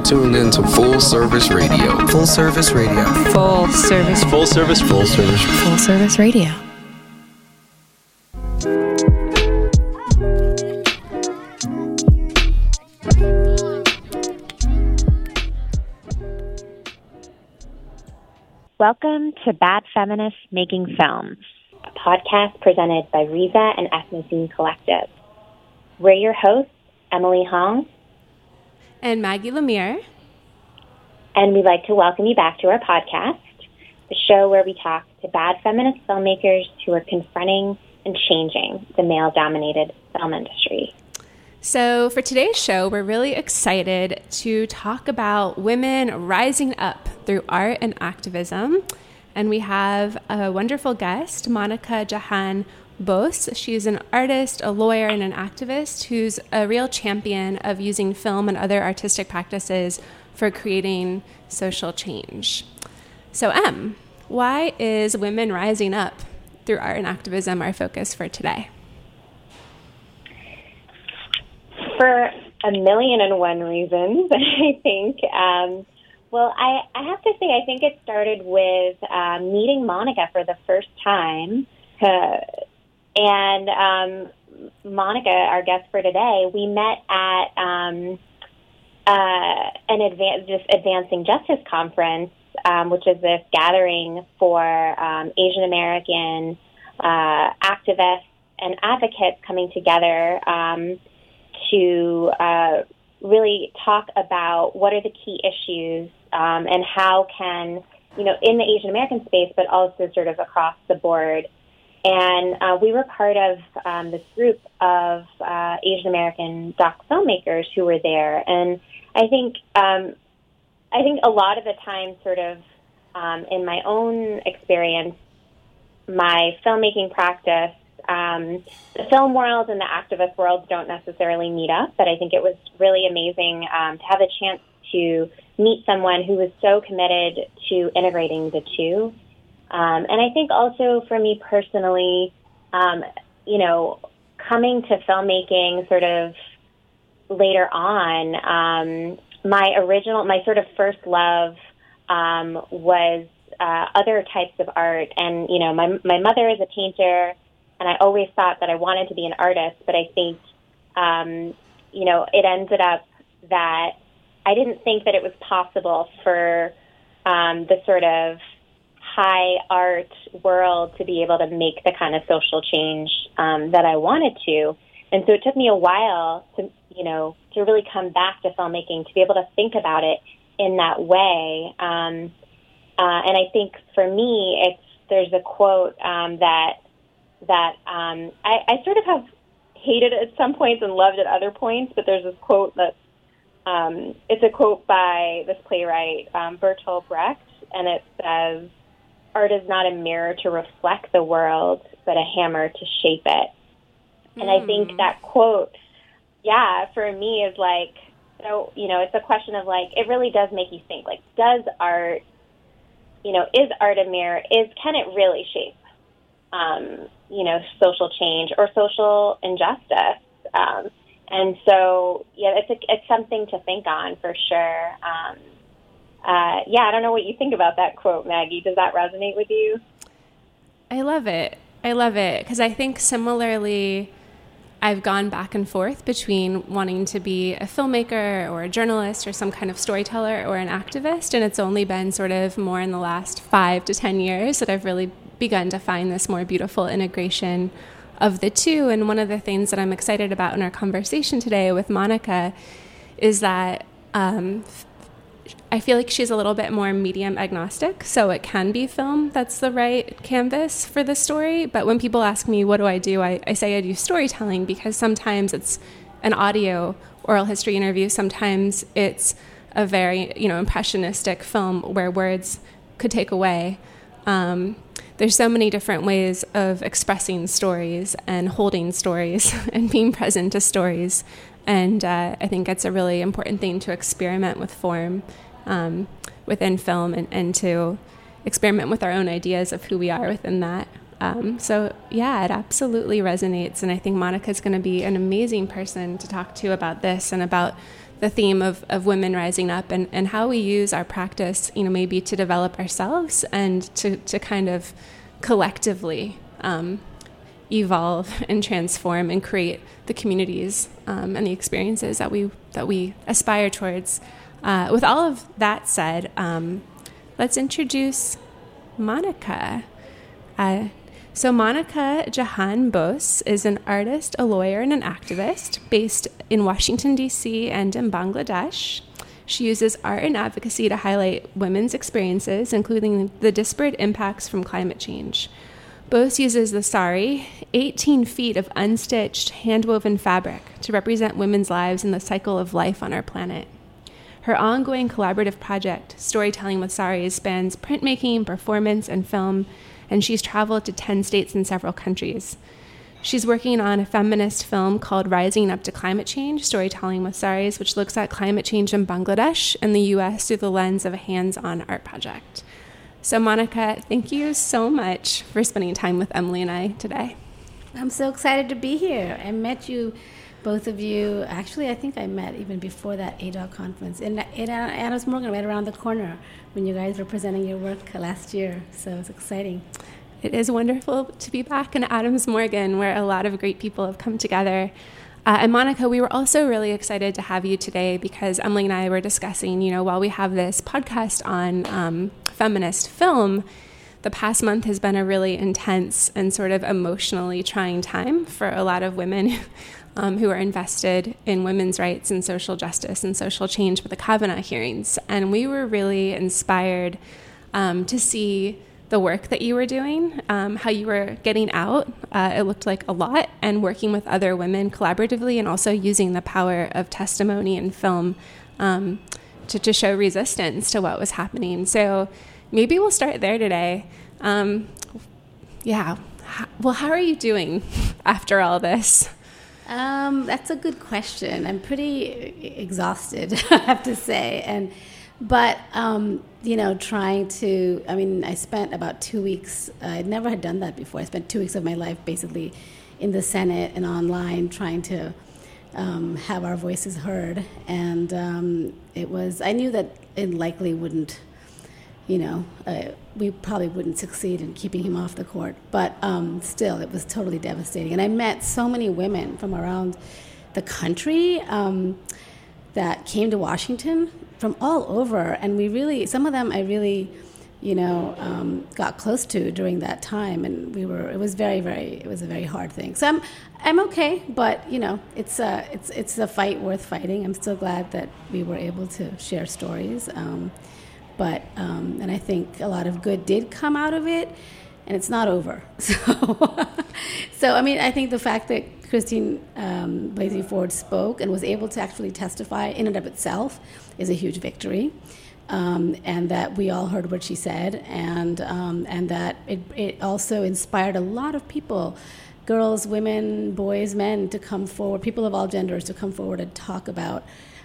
tuned in to Full Service Radio. Full Service Radio. Full Service. Full Service. Full Service. Full Service Radio. Welcome to Bad Feminists Making Films, a podcast presented by Riza and Ethnocene Collective. We're your hosts, Emily Hong and Maggie Lemire. And we'd like to welcome you back to our podcast, the show where we talk to bad feminist filmmakers who are confronting and changing the male-dominated film industry. So for today's show, we're really excited to talk about women rising up through art and activism. And we have a wonderful guest, Monica Jahan Bose. She's an artist, a lawyer, and an activist who's a real champion of using film and other artistic practices for creating social change. So, why is women rising up through art and activism our focus for today? For 1,000,001 reasons, I think. Well, I have to say, I think it started with meeting Monica for the first time. And Monica, our guest for today, we met at this Advancing Justice Conference, which is this gathering for Asian American activists and advocates coming together to really talk about what are the key issues and how can, in the Asian American space, but also sort of across the board. And we were part of this group of Asian American doc filmmakers who were there. And I think a lot of the time, sort of in my own experience, my filmmaking practice, the film world and the activist worlds don't necessarily meet up, but I think it was really amazing to have a chance to meet someone who was so committed to integrating the two. And I think also for me personally, coming to filmmaking sort of later on, my sort of first love was other types of art. And, my mother is a painter, and I always thought that I wanted to be an artist, but I think, it ended up that I didn't think that it was possible for the sort of high art world to be able to make the kind of social change that I wanted to. And so it took me a while to really come back to filmmaking, to be able to think about it in that way. And I think for me, there's a quote that I sort of have hated at some points and loved at other points, but there's this quote that it's a quote by this playwright, Bertolt Brecht, and it says, "Art is not a mirror to reflect the world, but a hammer to shape it." And I think that quote, for me is like, so, it's a question of like, it really does make you think, like, does art, is art a mirror? Can it really shape, social change or social injustice? And so, it's something to think on for sure. I don't know what you think about that quote, Maggie. Does that resonate with you? I love it because I think similarly, I've gone back and forth between wanting to be a filmmaker or a journalist or some kind of storyteller or an activist. And it's only been sort of more in the last 5 to 10 years that I've really begun to find this more beautiful integration of the two. And one of the things that I'm excited about in our conversation today with Monica is that I feel like she's a little bit more medium agnostic, so it can be film that's the right canvas for the story. But when people ask me, what do? I say I do storytelling, because sometimes it's an audio oral history interview. Sometimes it's a very, impressionistic film where words could take away. There's so many different ways of expressing stories and holding stories and being present to stories. And I think it's a really important thing to experiment with form within film and to experiment with our own ideas of who we are within that. So yeah, it absolutely resonates. And I think Monica's going to be an amazing person to talk to about this and about the theme of women rising up and how we use our practice, maybe to develop ourselves and to kind of collectively evolve and transform and create the communities and the experiences that we aspire towards. With all of that said, let's introduce Monica. So Monica Jahan Bose is an artist, a lawyer, and an activist based in Washington, D.C. and in Bangladesh. She uses art and advocacy to highlight women's experiences, including the disparate impacts from climate change. Bose uses the sari, 18 feet of unstitched, hand-woven fabric, to represent women's lives in the cycle of life on our planet. Her ongoing collaborative project, Storytelling with Saris, spans printmaking, performance, and film, and she's traveled to 10 states and several countries. She's working on a feminist film called Rising Up to Climate Change, Storytelling with Saris, which looks at climate change in Bangladesh and the U.S. through the lens of a hands-on art project. So Monica, thank you so much for spending time with Emily and I today. I'm so excited to be here. I met you, both of you. Actually, I think I met even before that ADOC conference in Adams Morgan, right around the corner, when you guys were presenting your work last year. So it's exciting. It is wonderful to be back in Adams Morgan, where a lot of great people have come together. And Monica, we were also really excited to have you today because Emily and I were discussing, while we have this podcast on feminist film, the past month has been a really intense and sort of emotionally trying time for a lot of women who are invested in women's rights and social justice and social change with the Kavanaugh hearings. And we were really inspired to see the work that you were doing, how you were getting out, it looked like a lot, and working with other women collaboratively and also using the power of testimony and film to show resistance to what was happening. So maybe we'll start there today. Well, how are you doing after all this? That's a good question. I'm pretty exhausted, I have to say. But trying to, I spent about 2 weeks, I never had done that before. I spent 2 weeks of my life basically in the Senate and online trying to have our voices heard. And I knew that it likely wouldn't, we probably wouldn't succeed in keeping him off the court. But still, it was totally devastating. And I met so many women from around the country that came to Washington from all over, and some of them I really, got close to during that time, and it was it was a very hard thing. So I'm okay, but it's a fight worth fighting. I'm still glad that we were able to share stories, and I think a lot of good did come out of it, and it's not over. So I think the fact that Christine Blasey Ford spoke and was able to actually testify in and of itself is a huge victory, and that we all heard what she said, and that it also inspired a lot of people, girls, women, boys, men, to come forward, people of all genders, to come forward and talk about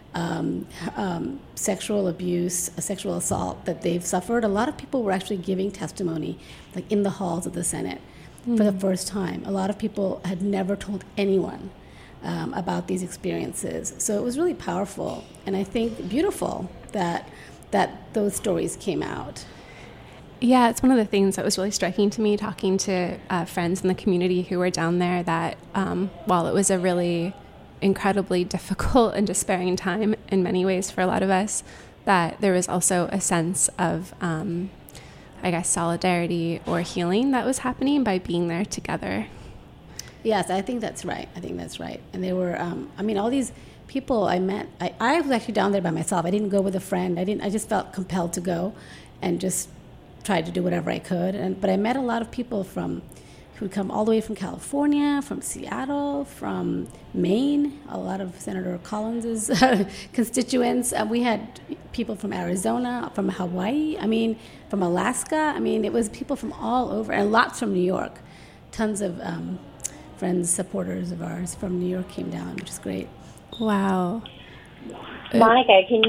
sexual abuse, sexual assault that they've suffered. A lot of people were actually giving testimony, like in the halls of the Senate. For the first time. A lot of people had never told anyone about these experiences. So it was really powerful, and I think beautiful that those stories came out. Yeah, it's one of the things that was really striking to me talking to friends in the community who were down there, that while it was a really incredibly difficult and despairing time in many ways for a lot of us, that there was also a sense of solidarity or healing that was happening by being there together. Yes, I think that's right. And there were, all these people I met. I was actually down there by myself. I didn't go with a friend. I just felt compelled to go and just tried to do whatever I could. But I met a lot of people who would come all the way from California, from Seattle, from Maine, a lot of Senator Collins's constituents. We had people from Arizona, from Hawaii, from Alaska. It was people from all over, and lots from New York. Tons of friends, supporters of ours from New York came down, which is great. Wow. Monica, can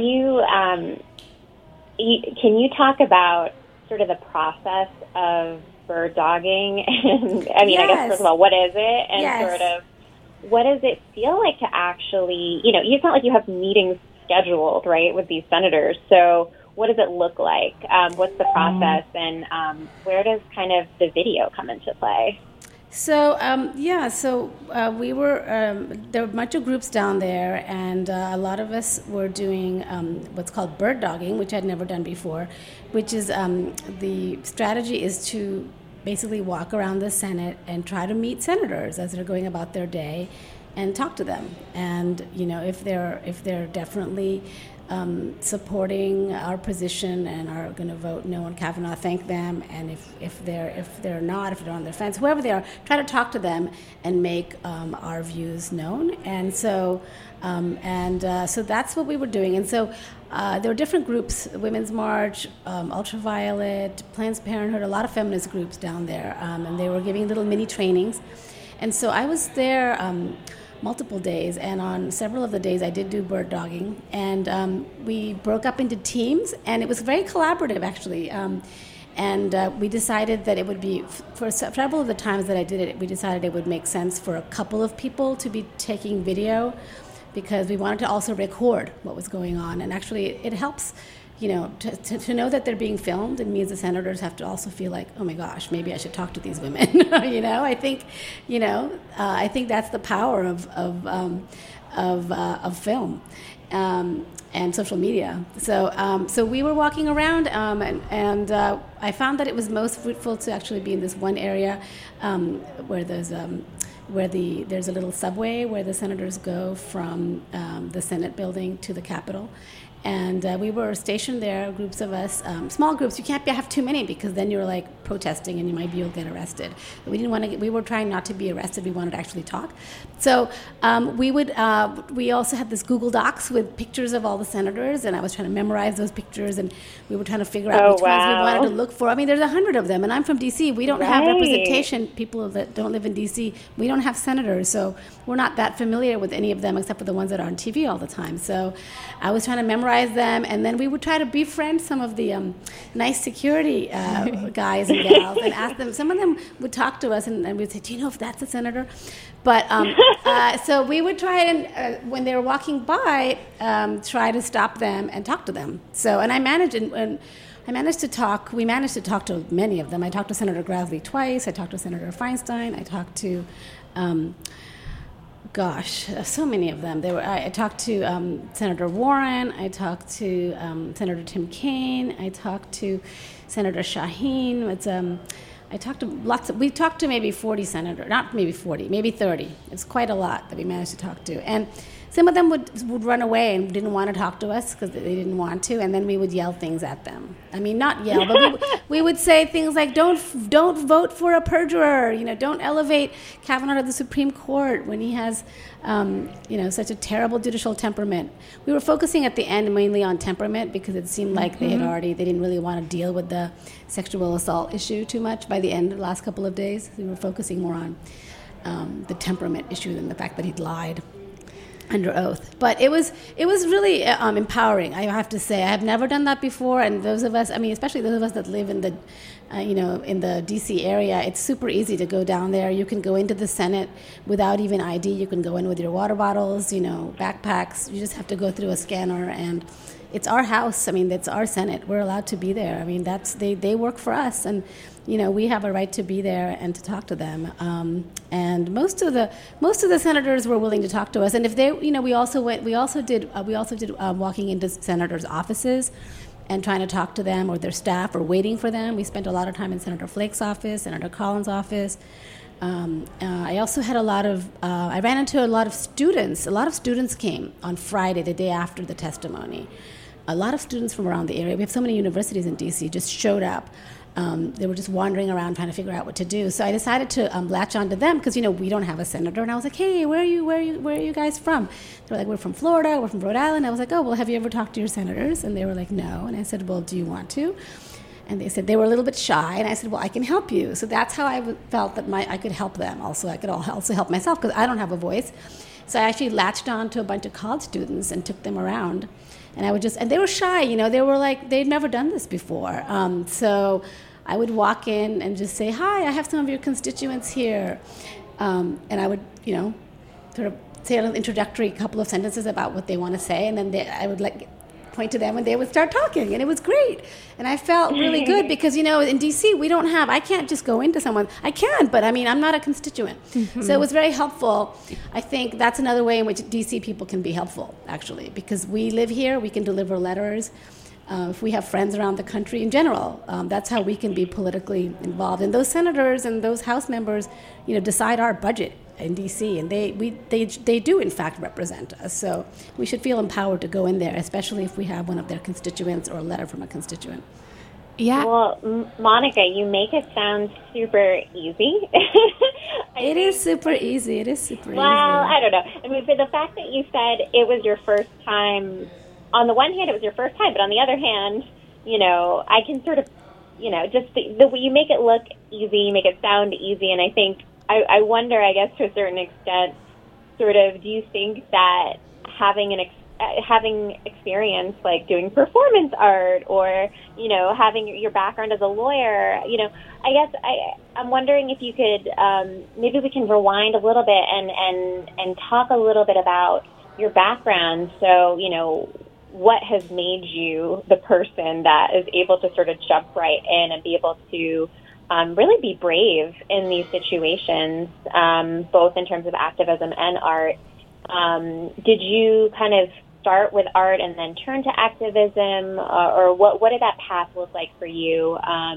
you talk about sort of the process of bird dogging? And I guess first of all, what is it? And sort of, what does it feel like to actually, it's not like you have meetings scheduled, right, with these senators. So what does it look like? What's the process? And where does kind of the video come into play? So, we were, there were a bunch of groups down there, and a lot of us were doing what's called bird dogging, which I'd never done before, which is the strategy is to basically walk around the Senate and try to meet senators as they're going about their day and talk to them. And, you know, if they're definitely supporting our position and are going to vote no on Kavanaugh, thank them. And if they're not, if they're on the fence, whoever they are, try to talk to them and make our views known. And so so that's what we were doing. And so there were different groups: Women's March, Ultraviolet, Planned Parenthood, a lot of feminist groups down there, and they were giving little mini trainings. And so I was there multiple days, and on several of the days I did do bird dogging, and we broke up into teams, and it was very collaborative actually, and we decided that it would be, for several of the times that I did it, we decided it would make sense for a couple of people to be taking video, because we wanted to also record what was going on, and actually it helps, you know, to know that they're being filmed. It means the senators have to also feel like, oh my gosh, maybe I should talk to these women. You know, I think, you know, I think that's the power of film and social media. So we were walking around, and I found that it was most fruitful to actually be in this one area where there's a little subway where the senators go from the Senate building to the Capitol. And we were stationed there, groups of us, small groups. You can't have too many, because then you're like protesting and you might be able to get arrested. We didn't want to. We were trying not to be arrested. We wanted to actually talk. So we also had this Google Docs with pictures of all the senators, and I was trying to memorize those pictures, and we were trying to figure out which ones we wanted to look for. I mean, there's 100 of them, and I'm from D.C. We don't have representation. People that don't live in D.C., we don't have senators, so we're not that familiar with any of them except for the ones that are on TV all the time. So I was trying to memorize them, and then we would try to befriend some of the nice security guys and gals and ask them. Some of them would talk to us, and we'd say, do you know if that's a senator? But so we would try and, when they were walking by, try to stop them and talk to them. So, and we managed to talk to many of them. I talked to Senator Grassley twice. I talked to Senator Feinstein. I talked to so many of them. I talked to Senator Warren. I talked to Senator Tim Kaine. I talked to Senator Shaheen. We talked to maybe 40 senators, not maybe 40, maybe 30. It's quite a lot that we managed to talk to. And some of them would run away and didn't want to talk to us because they didn't want to, and then we would yell things at them. I mean, not yell, but we would say things like, don't vote for a perjurer, you know, don't elevate Kavanaugh to the Supreme Court when he has, such a terrible judicial temperament. We were focusing at the end mainly on temperament because it seemed like they didn't really want to deal with the sexual assault issue too much by the end of the last couple of days. We were focusing more on the temperament issue than the fact that he'd lied under oath. But it was really empowering, I have to say. I have never done that before, and those of us, I mean, especially those of us that live in the in the D.C. area, it's super easy to go down there. You can go into the Senate without even ID. You can go in with your water bottles, backpacks. You just have to go through a scanner, and it's our house. I mean, it's our Senate. We're allowed to be there. I mean, they work for us, and we have a right to be there and to talk to them. And most of the senators were willing to talk to us. And if they, we also did walking into senators' offices and trying to talk to them or their staff or waiting for them. We spent a lot of time in Senator Flake's office, Senator Collins' office. I also had I ran into a lot of students. A lot of students came on Friday, the day after the testimony. A lot of students from around the area. We have so many universities in D.C. just showed up. They were just wandering around trying to figure out what to do. So I decided to latch onto them because, we don't have a senator. And I was like, hey, where are you guys from? They were like, we're from Florida, we're from Rhode Island. I was like, oh, well, have you ever talked to your senators? And they were like, no. And I said, well, do you want to? And they said they were a little bit shy. And I said, well, I can help you. So that's how I felt that I could help them. Also, I could also help myself because I don't have a voice. So I actually latched on to a bunch of college students and took them around. And and they were shy, they were like, they'd never done this before. So I would walk in and just say, hi, I have some of your constituents here. And I would, sort of say an introductory couple of sentences about what they want to say, and then I would point to them and they would start talking, and it was great. And I felt really good because, in DC, I can't just go into someone. I can, but I'm not a constituent. Mm-hmm. So it was very helpful. I think that's another way in which DC people can be helpful, actually, because we live here, we can deliver letters. If we have friends around the country in general, that's how we can be politically involved. And those senators and those House members, decide our budget in D.C., and they do, in fact, represent us. So we should feel empowered to go in there, especially if we have one of their constituents or a letter from a constituent. Yeah. Well, Monica, you make it sound super easy. It is super easy. Well, I don't know. But the fact that you said it was your first time, on the one hand, it was your first time, but on the other hand, I can sort of, just the way you make it look easy, you make it sound easy, and I think, I wonder, I guess, to a certain extent, sort of, do you think that having experience like doing performance art or, having your background as a lawyer, I guess I'm wondering if you could, maybe we can rewind a little bit and talk a little bit about your background. So, what has made you the person that is able to sort of jump right in and be able to really be brave in these situations, both in terms of activism and art. Did you kind of start with art and then turn to activism, or what did that path look like for you?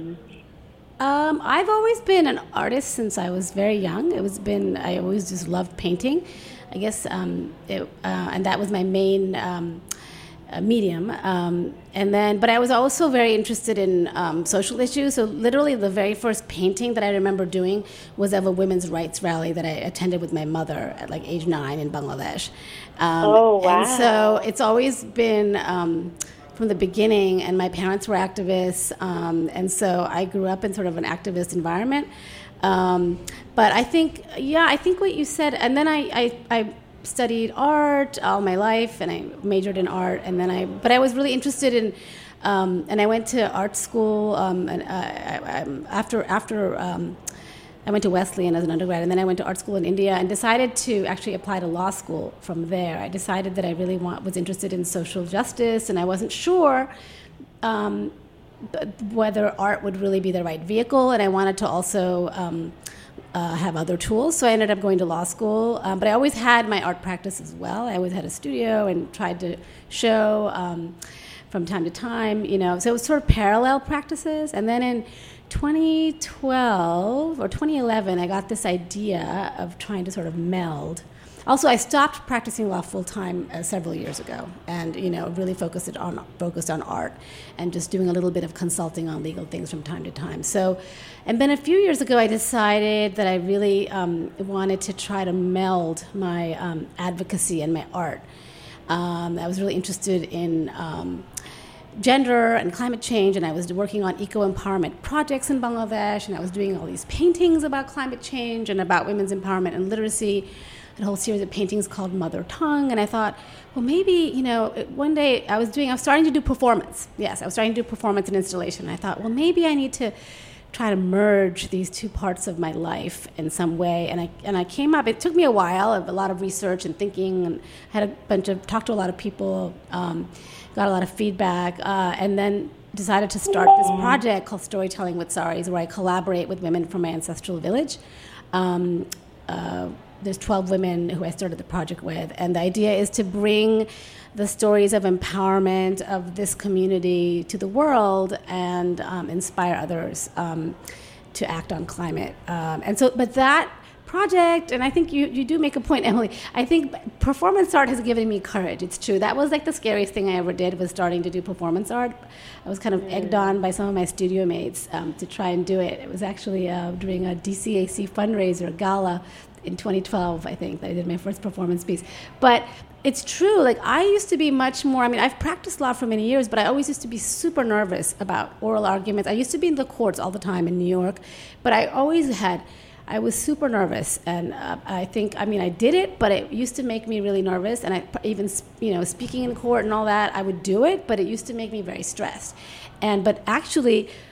I've always been an artist since I was very young. I always just loved painting, I guess, and that was my main medium. But I was also very interested in social issues. So literally the very first painting that I remember doing was of a women's rights rally that I attended with my mother at like age 9 in Bangladesh. Oh, wow. And so it's always been from the beginning, and my parents were activists, and so I grew up in sort of an activist environment. But I think what you said, and then I studied art all my life, and I majored in art, but I was really interested in, and I went to art school, after I went to Wesleyan as an undergrad, and then I went to art school in India and decided to actually apply to law school from there. I decided that I really was interested in social justice, and I wasn't sure whether art would really be the right vehicle, and I wanted to also have other tools. So I ended up going to law school, but I always had my art practice as well. I always had a studio and tried to show from time to time, so it was sort of parallel practices. And then in 2012 or 2011, I got this idea of trying to sort of meld. Also, I stopped practicing law full-time several years ago, and really focused on art and just doing a little bit of consulting on legal things from time to time. So, and then a few years ago, I decided that I really wanted to try to meld my advocacy and my art. I was really interested in gender and climate change, and I was working on eco-empowerment projects in Bangladesh, and I was doing all these paintings about climate change and about women's empowerment and literacy, a whole series of paintings called Mother Tongue. And I thought, well, maybe, one day I was starting to do performance. Yes, I was starting to do performance and installation. And I thought, well, maybe I need to try to merge these two parts of my life in some way. And I came up, it took me a while, a lot of research and thinking, and talked to a lot of people, got a lot of feedback, and then decided to start this project called Storytelling with Saris, where I collaborate with women from my ancestral village. There's 12 women who I started the project with, and the idea is to bring the stories of empowerment of this community to the world and inspire others to act on climate. But that project, and I think you do make a point, Emily, I think performance art has given me courage. It's true. That was like the scariest thing I ever did, was starting to do performance art. I was kind of egged on by some of my studio mates to try and do it. It was actually during a DCAC fundraiser gala in 2012, I think, that I did my first performance piece. But it's true, like I used to be much more, I've practiced law for many years, but I always used to be super nervous about oral arguments. I used to be in the courts all the time in New York, but I was super nervous, and I think, I did it, but it used to make me really nervous, and I even, speaking in court and all that, I would do it, but it used to make me very stressed. But actually,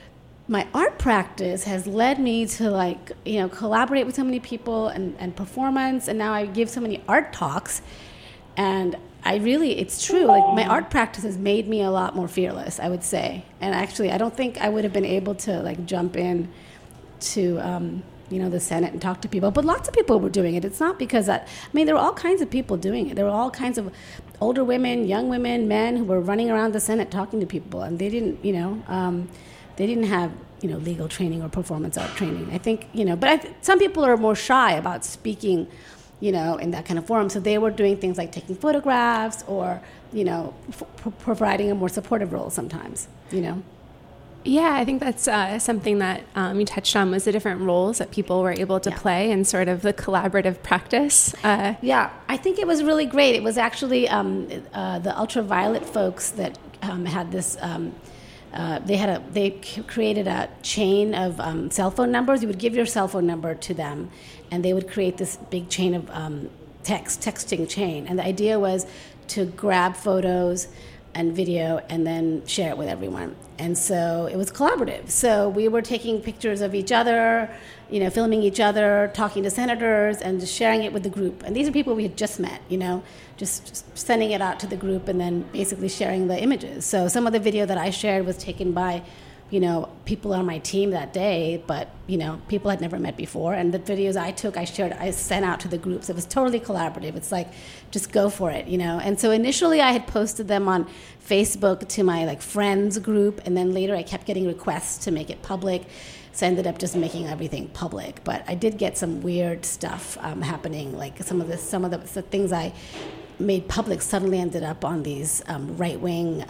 my art practice has led me to collaborate with so many people and performance, and now I give so many art talks, and it's true, like my art practice has made me a lot more fearless, I would say. And actually I don't think I would have been able to like jump in to the Senate and talk to people, but lots of people were doing it. It's not because there were all kinds of people doing it. There were all kinds of older women, young women, men who were running around the Senate talking to people, and they didn't have legal training or performance art training. I think but some people are more shy about speaking in that kind of forum, so they were doing things like taking photographs or providing a more supportive role sometimes. Yeah, I think that's something that you touched on, was the different roles that people were able to play and sort of the collaborative practice. Yeah, I think it was really great. It was actually the ultraviolet folks that had this. They created a chain of cell phone numbers. You would give your cell phone number to them, and they would create this big chain of texting chain. And the idea was to grab photos and video and then share it with everyone. And so it was collaborative. So we were taking pictures of each other, filming each other, talking to senators, and just sharing it with the group. And these are people we had just met, just sending it out to the group and then basically sharing the images. So some of the video that I shared was taken by, people on my team that day, but, people I'd never met before. And the videos I took, I sent out to the groups. It was totally collaborative. It's like, just go for it, And so initially I had posted them on Facebook to my friends group, and then later I kept getting requests to make it public. So I ended up just making everything public. But I did get some weird stuff happening, like some of the things I made public suddenly ended up on these right-wing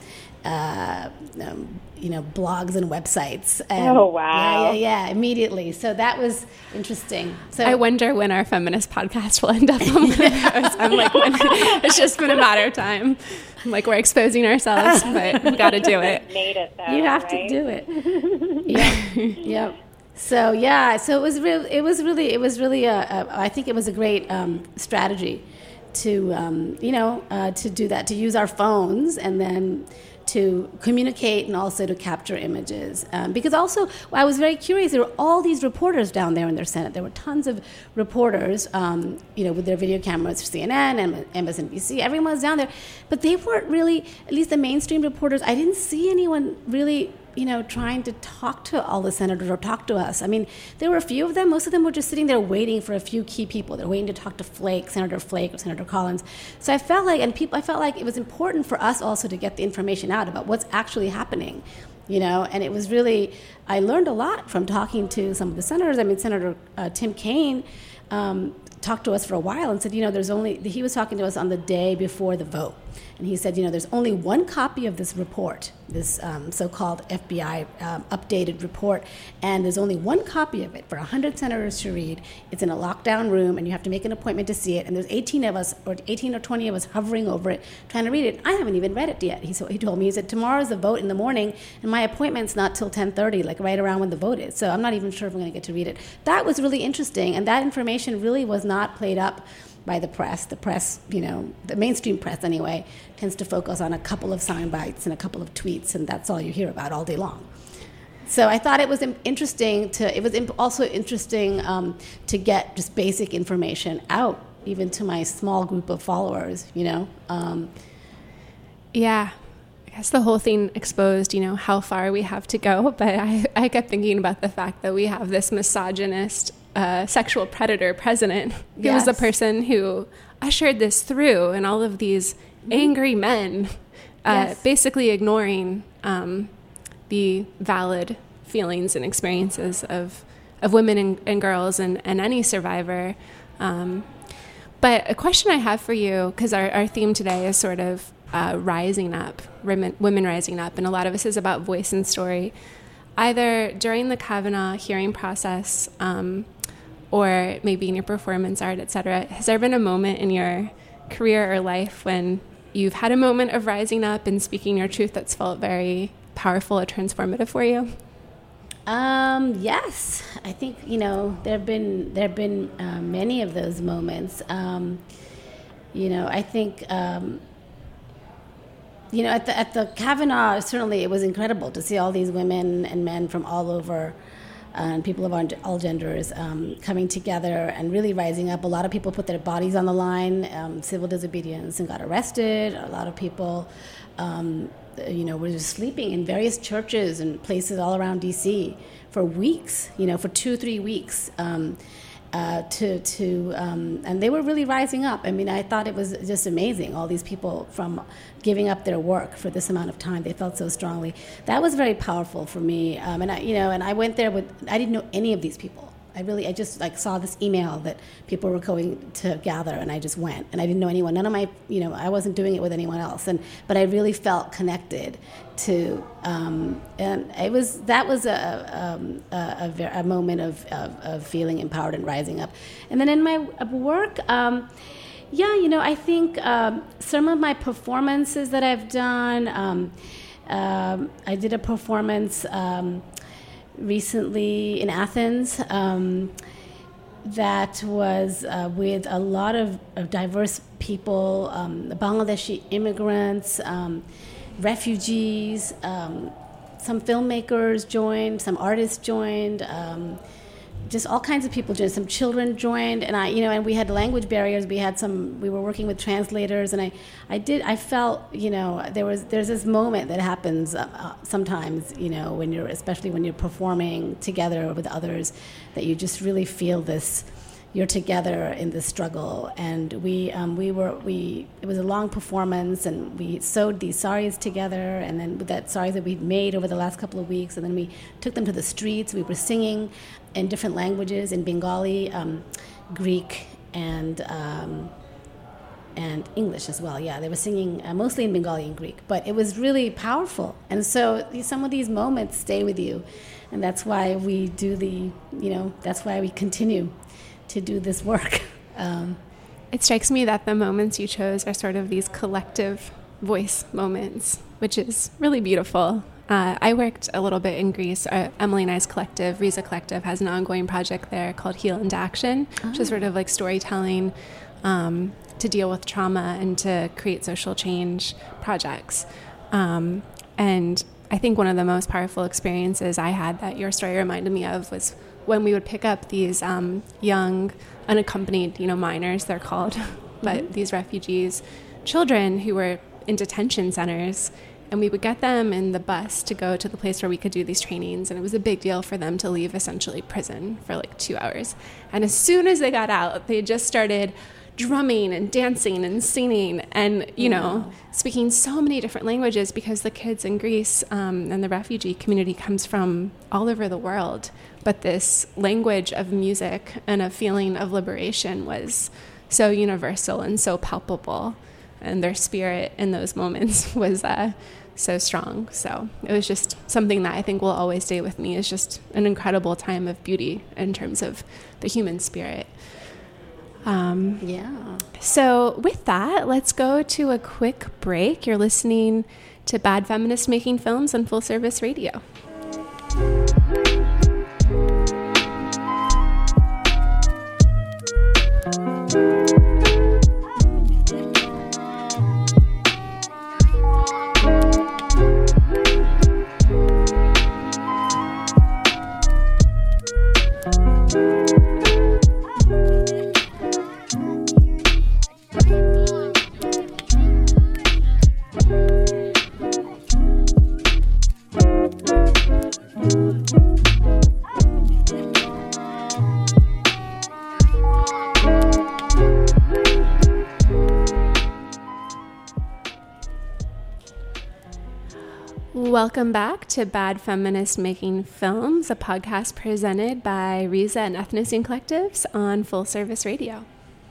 blogs and websites. And oh, wow. Yeah, immediately. So that was interesting. So I wonder when our feminist podcast will end up on one of those. I'm like, it's just been a matter of time. I'm like, we're exposing ourselves, but we got to do it. Made it, though, you have right? to do it. Yeah. So yeah, so it was really I think it was a great strategy to to do that, to use our phones and then to communicate and also to capture images. Because also, I was very curious, there were all these reporters down there in their Senate. There were tons of reporters, with their video cameras, CNN and MSNBC, everyone was down there. But they weren't really, at least the mainstream reporters, I didn't see anyone really trying to talk to all the senators or talk to us. I mean, there were a few of them. Most of them were just sitting there waiting for a few key people. They're waiting to talk to Senator Flake or Senator Collins. So I felt like it was important for us also to get the information out about what's actually happening, and it was really, I learned a lot from talking to some of the senators. I mean, Senator Tim Kaine talked to us for a while and said, he was talking to us on the day before the vote. And he said, there's only one copy of this report, this so-called FBI updated report, and there's only one copy of it for 100 senators to read. It's in a lockdown room, and you have to make an appointment to see it, and there's 18 or 20 of us hovering over it, trying to read it. I haven't even read it yet. He told me, he said, tomorrow's the vote in the morning, and my appointment's not till 10:30, like right around when the vote is, so I'm not even sure if I'm going to get to read it. That was really interesting, and that information really was not played up by the press. The press, the mainstream press anyway, tends to focus on a couple of sound bites and a couple of tweets, and that's all you hear about all day long. So I thought it was interesting also interesting to get just basic information out, even to my small group of followers, Yeah, I guess the whole thing exposed, how far we have to go, but I kept thinking about the fact that we have this misogynist sexual predator president who was the person who ushered this through, and all of these angry men basically ignoring the valid feelings and experiences of women and girls and any survivor. But a question I have for you, because our theme today is sort of rising up, women rising up, and a lot of this is about voice and story. Either during the Kavanaugh hearing process or maybe in your performance art, et cetera, has there been a moment in your career or life when you've had a moment of rising up and speaking your truth that's felt very powerful or transformative for you? Yes, I think there've been many of those moments. I think at the Kavanaugh, certainly it was incredible to see all these women and men from all over, and people of all genders coming together and really rising up. A lot of people put their bodies on the line, civil disobedience, and got arrested. A lot of people, were just sleeping in various churches and places all around D.C. for weeks, for 2-3 weeks. And they were really rising up. I mean, I thought it was just amazing, all these people from giving up their work for this amount of time. They felt so strongly. That was very powerful for me. And I went there I didn't know any of these people. I just saw this email that people were going to gather, and I just went, and I didn't know anyone. None of my, I wasn't doing it with anyone else, but I really felt connected to, and that was a moment of feeling empowered and rising up. And then in my work, I think some of my performances that I've done, I did a performance recently in Athens that was with a lot of diverse people, Bangladeshi immigrants, refugees, some filmmakers joined, some artists joined, just all kinds of people joined. Some children joined, and and we had language barriers. We were working with translators, and I felt, there's this moment that happens sometimes, especially when you're performing together with others, that you just really feel this. You're together in this struggle, and it was a long performance, and we sewed these saris together, and then with that saris that we'd made over the last couple of weeks, and then we took them to the streets. We were singing in different languages, in Bengali, Greek, and English as well. Yeah, they were singing mostly in Bengali and Greek, but it was really powerful. And so some of these moments stay with you, and that's why we do that's why we continue to do this work. It strikes me that the moments you chose are sort of these collective voice moments, which is really beautiful. I worked a little bit in Greece. Emily and I's collective, Riza Collective, has an ongoing project there called Heal into Action, which is sort of like storytelling to deal with trauma and to create social change projects. And I think one of the most powerful experiences I had that your story reminded me of was when we would pick up these young, unaccompanied, minors, they're called, but these refugees, children who were in detention centers, and we would get them in the bus to go to the place where we could do these trainings, and it was a big deal for them to leave essentially prison for 2 hours. And as soon as they got out, they just started drumming and dancing and singing and, speaking so many different languages, because the kids in Greece and the refugee community comes from all over the world. But this language of music and a feeling of liberation was so universal and so palpable. And their spirit in those moments was so strong. So it was just something that I think will always stay with me. It's just an incredible time of beauty in terms of the human spirit. So with that, let's go to a quick break. You're listening to Bad Feminist Making Films on Full Service Radio. Welcome back to Bad Feminist Making Films, a podcast presented by Riza and Ethnocene Collectives on Full Service Radio.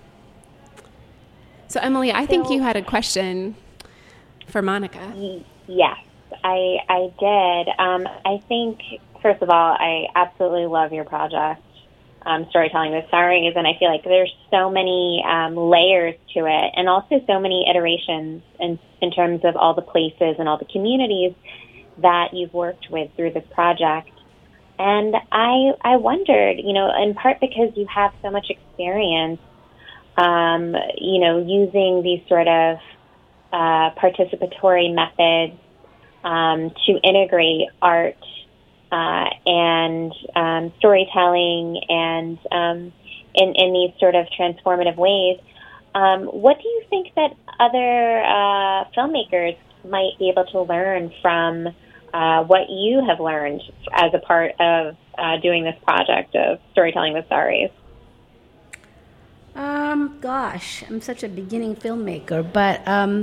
So, Emily, I think you had a question for Monica. Yes, I did. I think, first of all, I absolutely love your project, Storytelling with Saris, and I feel like there's so many layers to it, and also so many iterations in terms of all the places and all the communities that you've worked with through this project. And I wondered, in part because you have so much experience, using these sort of participatory methods to integrate art and storytelling and in these sort of transformative ways. What do you think that other filmmakers might be able to learn from what you have learned as a part of doing this project of Storytelling with Saris? Gosh, I'm such a beginning filmmaker, but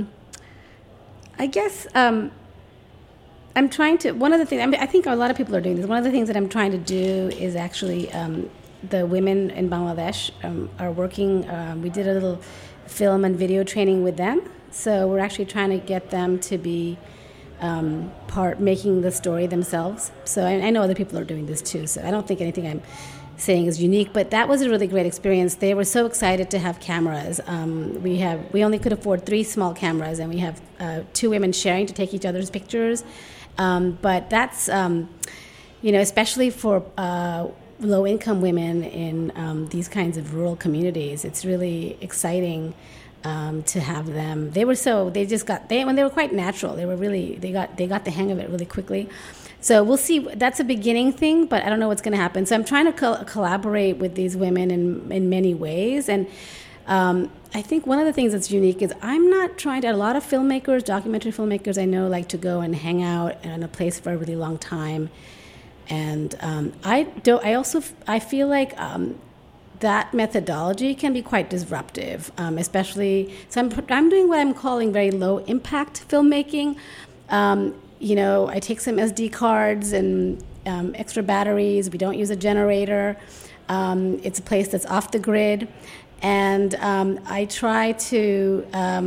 I guess I'm trying to, one of the things, I think a lot of people are doing this, one of the things that I'm trying to do is actually the women in Bangladesh are working, we did a little film and video training with them, so we're actually trying to get them to be making the story themselves. So I know other people are doing this too, so I don't think anything I'm saying is unique, but that was a really great experience. They were so excited to have cameras. We only could afford 3 small cameras, and we have 2 women sharing to take each other's pictures. But that's, especially for low-income women in these kinds of rural communities, it's really exciting to have them. When they were quite natural. They got the hang of it really quickly. So we'll see. That's a beginning thing, but I don't know what's going to happen. So I'm trying to collaborate with these women in many ways. And I think one of the things that's unique is I'm not trying to, a lot of filmmakers, documentary filmmakers I know like to go and hang out in a place for a really long time. And I feel like that methodology can be quite disruptive, especially, so I'm doing what I'm calling very low impact filmmaking. I take some SD cards and extra batteries. We don't use a generator. It's a place that's off the grid. And I try to,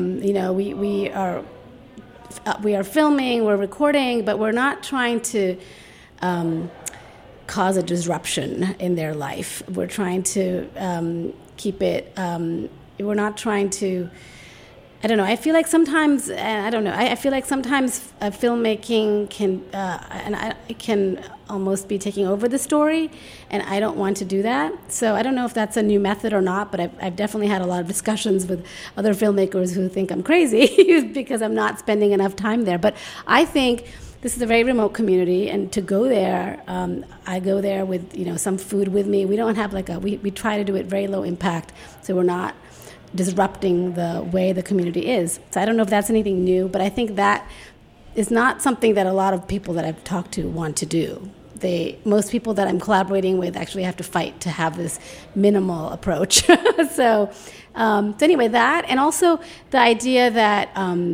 we are filming, we're recording, but we're not trying to cause a disruption in their life. We're trying to keep it, we're not trying to, I don't know. I feel like sometimes, filmmaking can almost be taking over the story, and I don't want to do that. So I don't know if that's a new method or not, but I've definitely had a lot of discussions with other filmmakers who think I'm crazy because I'm not spending enough time there. But I think this is a very remote community, and to go there, I go there with some food with me. We don't have we try to do it very low impact, so we're not disrupting the way the community is. So I don't know if that's anything new, but I think that is not something that a lot of people that I've talked to want to do. Most people that I'm collaborating with actually have to fight to have this minimal approach. So anyway, that, and also the idea that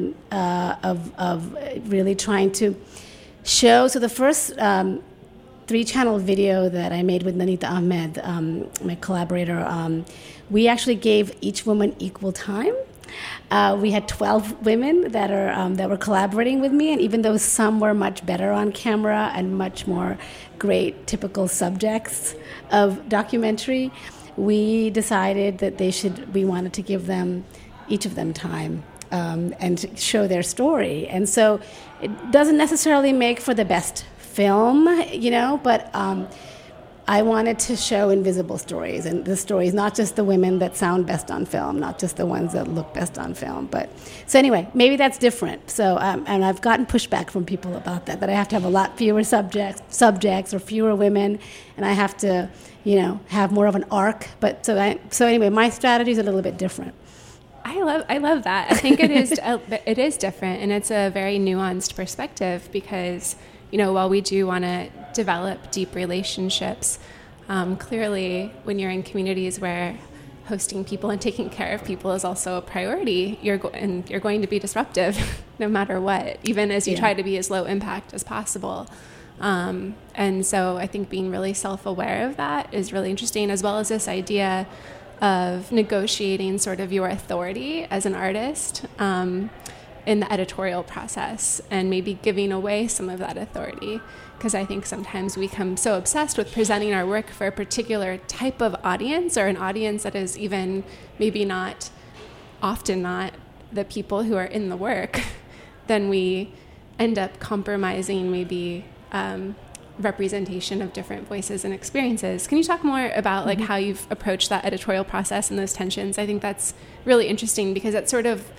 of really trying to show. So the first 3-channel video that I made with Nanita Ahmed, my collaborator, we actually gave each woman equal time. We had 12 women that were collaborating with me, and even though some were much better on camera and much more great typical subjects of documentary, we decided that we wanted to give each of them time and show their story. And so it doesn't necessarily make for the best film, but I wanted to show invisible stories, and the stories, not just the women that sound best on film, not just the ones that look best on film. So anyway, maybe that's different. So, and I've gotten pushback from people about that I have to have a lot fewer subjects or fewer women, and I have to, have more of an arc. But so anyway, my strategy is a little bit different. I love that. I think it is different, and it's a very nuanced perspective because, while we do want to develop deep relationships, clearly when you're in communities where hosting people and taking care of people is also a priority, you're going to be disruptive no matter what, even as you try to be as low impact as possible. And so I think being really self-aware of that is really interesting, as well as this idea of negotiating sort of your authority as an artist in the editorial process, and maybe giving away some of that authority, because I think sometimes we become so obsessed with presenting our work for a particular type of audience, or an audience that is even maybe often not the people who are in the work, then we end up compromising maybe representation of different voices and experiences. Can you talk more about how you've approached that editorial process and those tensions? I think that's really interesting, because it's sort of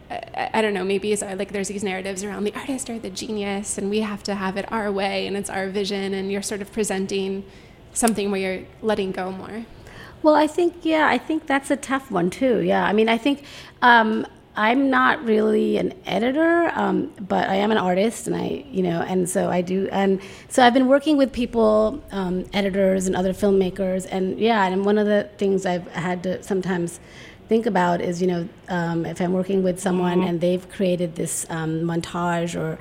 I don't know, maybe it's like there's these narratives around the artist or the genius, and we have to have it our way, and it's our vision, and you're sort of presenting something where you're letting go more. Well, I think that's a tough one too. Yeah, I mean, I think I'm not really an editor, but I am an artist, and and so I do, and so I've been working with people, editors and other filmmakers, and one of the things I've had to sometimes think about is, if I'm working with someone and they've created this montage, or,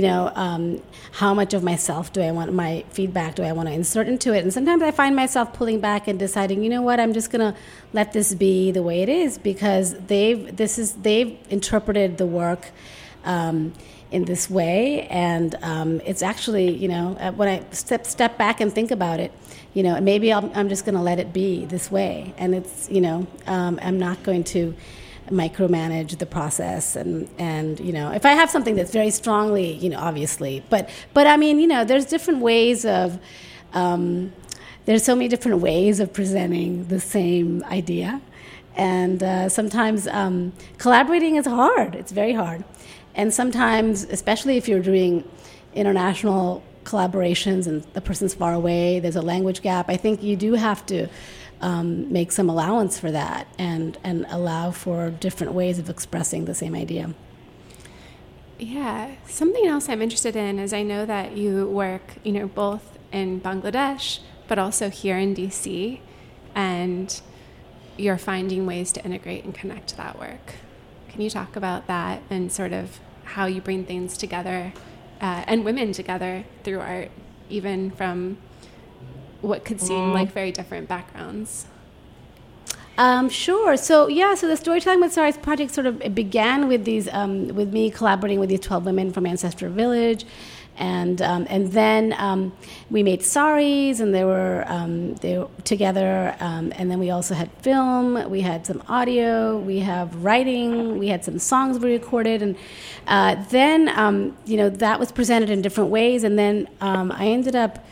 how much of myself do I want, my feedback do I want to insert into it? And sometimes I find myself pulling back and deciding, you know what, I'm just going to let this be the way it is, because they've interpreted the work in this way, and it's actually, when I step back and think about it, maybe I'm just going to let it be this way, and it's, I'm not going to micromanage the process, and if I have something that's very strongly, obviously, but I mean, there's different ways of, there's so many different ways of presenting the same idea, and sometimes collaborating is hard. It's very hard. And sometimes, especially if you're doing international collaborations and the person's far away, there's a language gap, I think you do have to make some allowance for that, and allow for different ways of expressing the same idea. Yeah. Something else I'm interested in is I know that you work, both in Bangladesh, but also here in DC, and you're finding ways to integrate and connect that work. Can you talk about that and sort of how you bring things together and women together through art, even from what could seem like very different backgrounds? Sure. So the Storytelling with Saris project sort of began with these, with me collaborating with these 12 women from Ancestral Village. And then we made saris, and they were together. And then we also had film. We had some audio. We have writing. We had some songs we recorded, and then that was presented in different ways. And then I ended up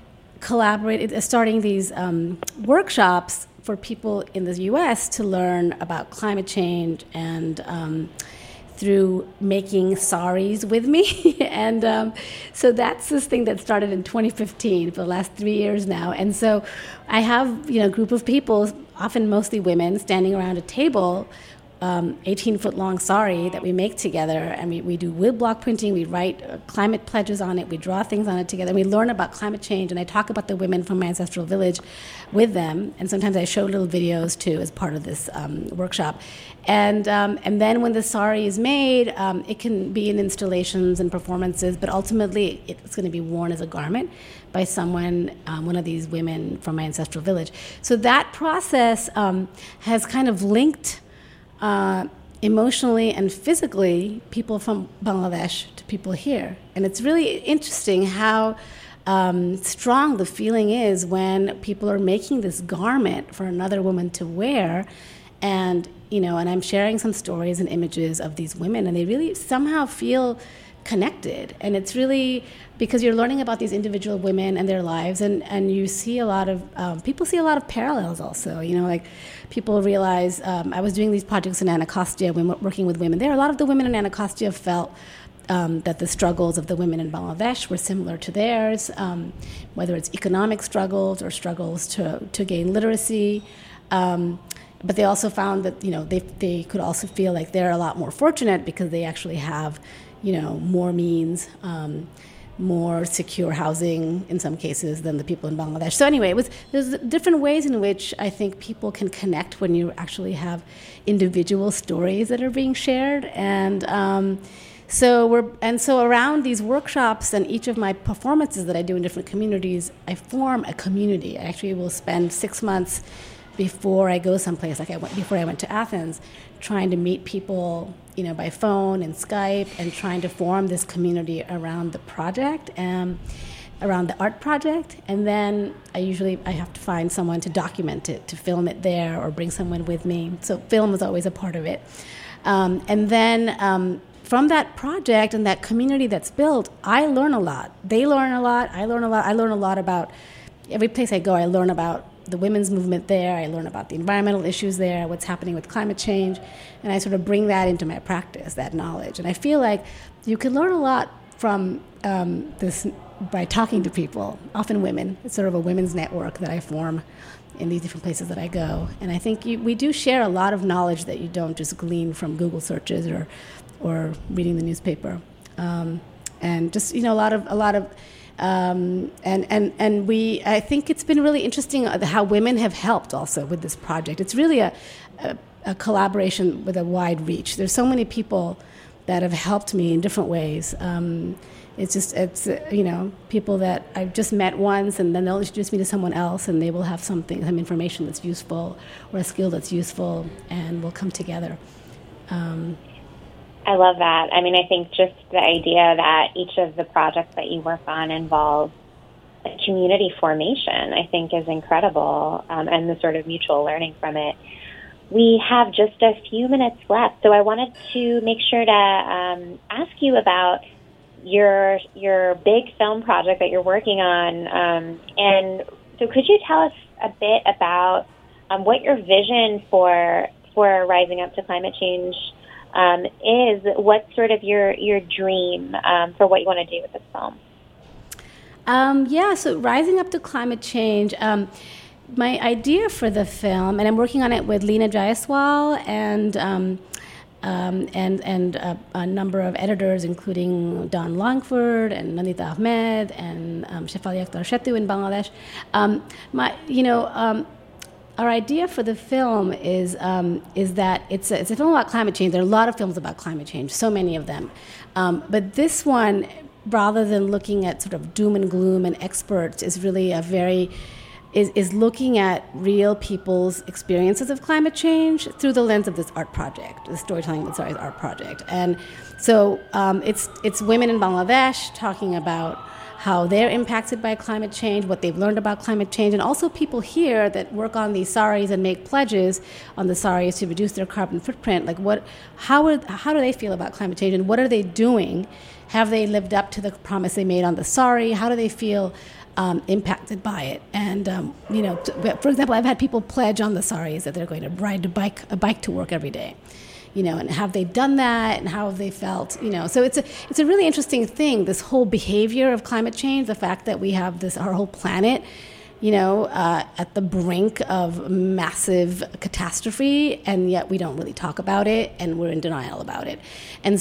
starting these workshops for people in the U.S. to learn about climate change, and through making saris with me. And so that's this thing that started in 2015 for the last 3 years now. And so I have, a group of people, often mostly women, standing around a table, 18-foot long sari that we make together. And we do wood block printing, we write climate pledges on it, we draw things on it together, and we learn about climate change. And I talk about the women from my ancestral village with them. And sometimes I show little videos too as part of this workshop. And then when the sari is made, it can be in installations and performances, but ultimately it's going to be worn as a garment by someone, one of these women from my ancestral village. So that process has kind of linked emotionally and physically people from Bangladesh to people here. And it's really interesting how strong the feeling is when people are making this garment for another woman to wear. And, and I'm sharing some stories and images of these women, and they really somehow feel connected. And it's really because you're learning about these individual women and their lives, and you see a lot of, people see a lot of parallels also, like people realize, I was doing these projects in Anacostia, working with women there. A lot of the women in Anacostia felt that the struggles of the women in Bangladesh were similar to theirs, whether it's economic struggles or struggles to gain literacy. But they also found that, they could also feel like they're a lot more fortunate because they actually have, more means, more secure housing in some cases than the people in Bangladesh. So anyway, there's different ways in which I think people can connect when you actually have individual stories that are being shared. And so around these workshops and each of my performances that I do in different communities, I form a community. I actually will spend 6 months before I go someplace, before I went to Athens, trying to meet people, by phone and Skype, and trying to form this community around the project, around the art project. And then I have to find someone to document it, to film it there, or bring someone with me. So film is always a part of it. And then from that project and that community that's built, I learn a lot. They learn a lot. I learn a lot. I learn a lot about every place I go. I learn about the women's movement there. I learn about the environmental issues there, what's happening with climate change, and I sort of bring that into my practice, that knowledge. And I feel like you can learn a lot from this by talking to people, often women. It's sort of a women's network that I form in these different places that I go. And I think we do share a lot of knowledge that you don't just glean from Google searches or reading the newspaper. And just, a lot of I think it's been really interesting how women have helped also with this project. It's really a collaboration with a wide reach. There's so many people that have helped me in different ways. It's people that I've just met once, and then they'll introduce me to someone else, and they will have some information that's useful or a skill that's useful, and we'll come together. I love that. I mean, I think just the idea that each of the projects that you work on involves a community formation, I think is incredible, and the sort of mutual learning from it. We have just a few minutes left, so I wanted to make sure to ask you about your big film project that you're working on. And so could you tell us a bit about what your vision for Rising Up to Climate Change is? What's sort of your dream for what you want to do with this film? So Rising Up to Climate Change, my idea for the film, and I'm working on it with Lena Jayaswal and a number of editors, including Don Longford and Nandita Ahmed and Shefali Akhtar Shetty in Bangladesh. Our idea for the film is that it's a film about climate change. There are a lot of films about climate change, so many of them. But this one, rather than looking at sort of doom and gloom and experts, is really is looking at real people's experiences of climate change through the lens of this art project, the Storytelling with Saris art project. And so it's women in Bangladesh talking about how they're impacted by climate change, what they've learned about climate change, and also people here that work on these saris and make pledges on the saris to reduce their carbon footprint. Like how do they feel about climate change, and what are they doing? Have they lived up to the promise they made on the sari? How do they feel impacted by it? And for example, I've had people pledge on the saris that they're going to ride a bike to work every day. And have they done that, and how have they felt? So it's a really interesting thing, this whole behavior of climate change, the fact that we have our whole planet, at the brink of massive catastrophe, and yet we don't really talk about it, and we're in denial about it. And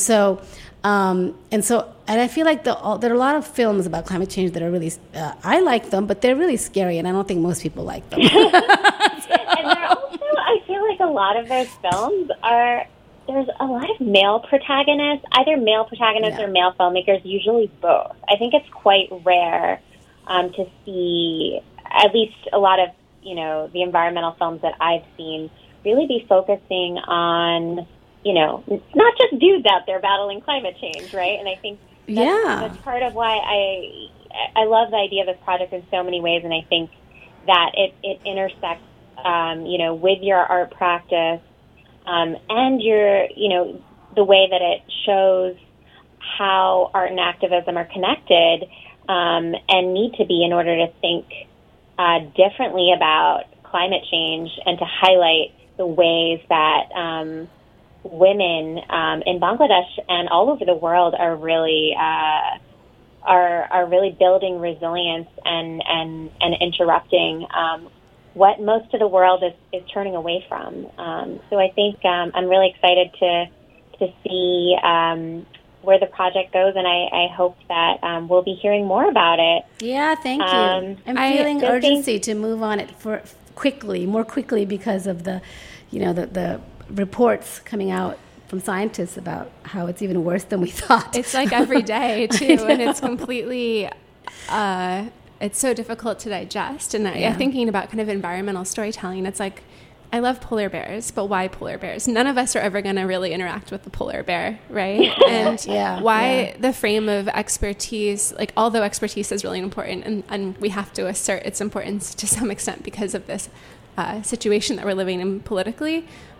I feel like there are a lot of films about climate change that are really, I like them, but they're really scary, and I don't think most people like them. And they're also, I feel like a lot of those films there's a lot of male protagonists, either male protagonists or male filmmakers, usually both. I think it's quite rare to see, at least a lot of, the environmental films that I've seen really be focusing on, not just dudes out there battling climate change, right? And I think that's part of why I love the idea of this project in so many ways, and I think that it intersects, with your art practice, and the way that it shows how art and activism are connected and need to be in order to think differently about climate change, and to highlight the ways that women in Bangladesh and all over the world are really really building resilience and interrupting what most of the world is turning away from. So I think I'm really excited to see where the project goes, and I hope that we'll be hearing more about it. Yeah, thank you. I'm feeling urgency to move on it more quickly because of the reports coming out from scientists about how it's even worse than we thought. It's like every day too, and it's completely. It's so difficult to digest. And thinking about kind of environmental storytelling, it's like, I love polar bears, but why polar bears? None of us are ever going to really interact with the polar bear, right? And the frame of expertise, like although expertise is really important, and we have to assert its importance to some extent because of this situation that we're living in politically,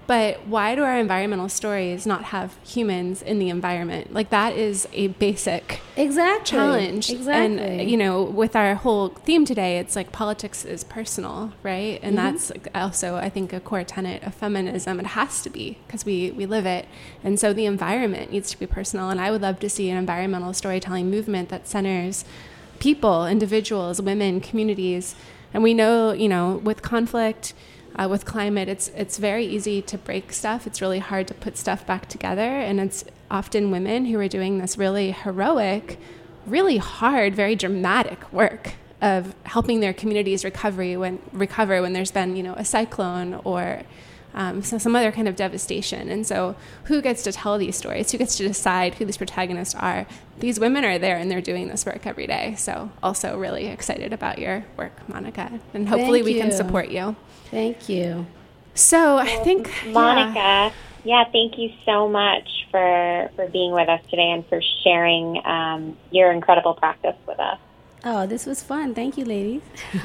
But why do our environmental stories not have humans in the environment? Like, that is a basic challenge. And, you know, with our whole theme today, it's like politics is personal, right? And that's like also, I think, a core tenet of feminism. It has to be, because we live it. And so the environment needs to be personal. And I would love to see an environmental storytelling movement that centers people, individuals, women, communities. And we know, you know, with conflict, with climate, it's very easy to break stuff. It's really hard to put stuff back together. And it's often women who are doing this really heroic, really hard, very dramatic work of helping their communities recover when there's been, you know, a cyclone or some other kind of devastation. And so who gets to tell these stories? Who gets to decide who these protagonists are? These women are there, and they're doing this work every day. So also really excited about your work, Monica. And hopefully we can support you. Thank you. So I think, Monica, thank you so much for being with us today and for sharing your incredible practice with us. Oh, this was fun. Thank you, ladies.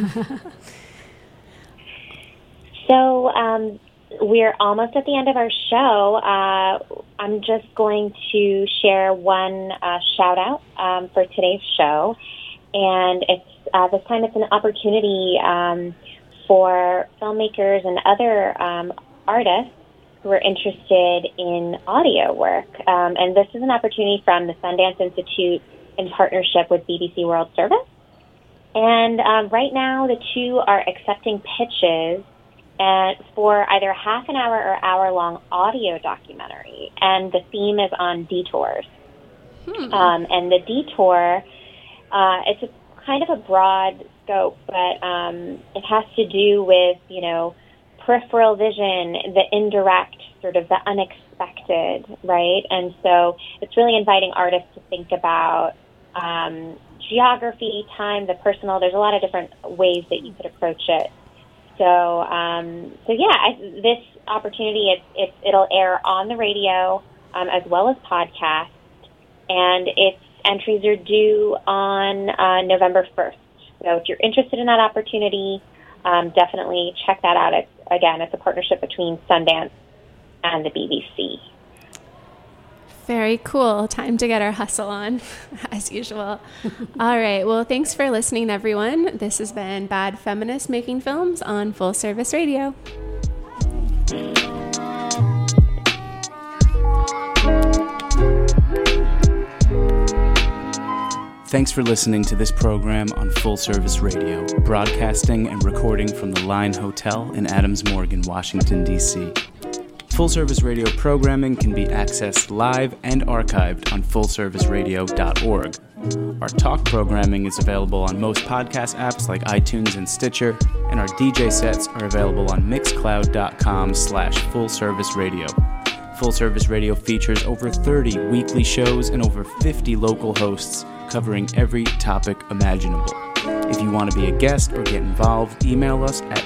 So we're almost at the end of our show. I'm just going to share one shout out for today's show. And it's this time it's an opportunity for filmmakers and other artists who are interested in audio work. And this is an opportunity from the Sundance Institute in partnership with BBC World Service. And right now, the two are accepting pitches for either half an hour or hour-long audio documentary. And the theme is on detours. And the detour, it's a kind of a broad scope, but it has to do with, you know, peripheral vision, the indirect, sort of the unexpected, right? And so it's really inviting artists to think about geography, time, the personal. There's a lot of different ways that you could approach it. So this opportunity, it'll air on the radio as well as podcast, and its entries are due on November 1st. So if you're interested in that opportunity, definitely check that out. It's a partnership between Sundance and the BBC. Very cool. Time to get our hustle on, as usual. All right. Well, thanks for listening, everyone. This has been Bad Feminists Making Films on Full Service Radio. Thanks for listening to this program on Full Service Radio, broadcasting and recording from the Line Hotel in Adams Morgan, Washington, D.C. Full Service Radio programming can be accessed live and archived on fullserviceradio.org. Our talk programming is available on most podcast apps like iTunes and Stitcher, and our DJ sets are available on mixcloud.com/fullserviceradio. Full Service Radio features over 30 weekly shows and over 50 local hosts covering every topic imaginable. If you want to be a guest or get involved, email us at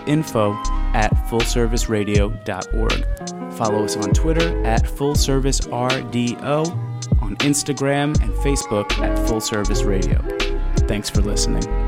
info@fullserviceradio.org. Follow us on Twitter at FullServiceRDO, on Instagram and Facebook at Full Service Radio. Thanks for listening.